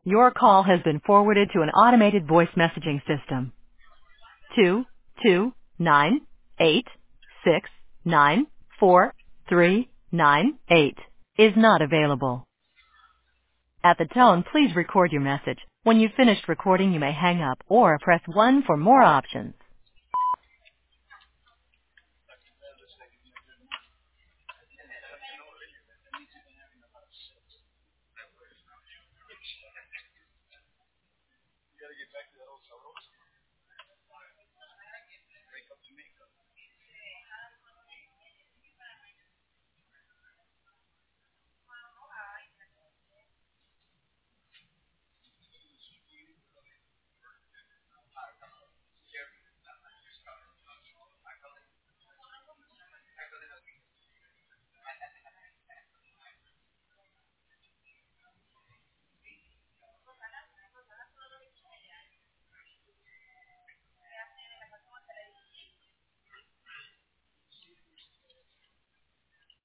Your call has been forwarded to an automated voice messaging system. 229869439 is not available. At the tone, please record your message. When you've finished recording, you may hang up or press 1 for more options.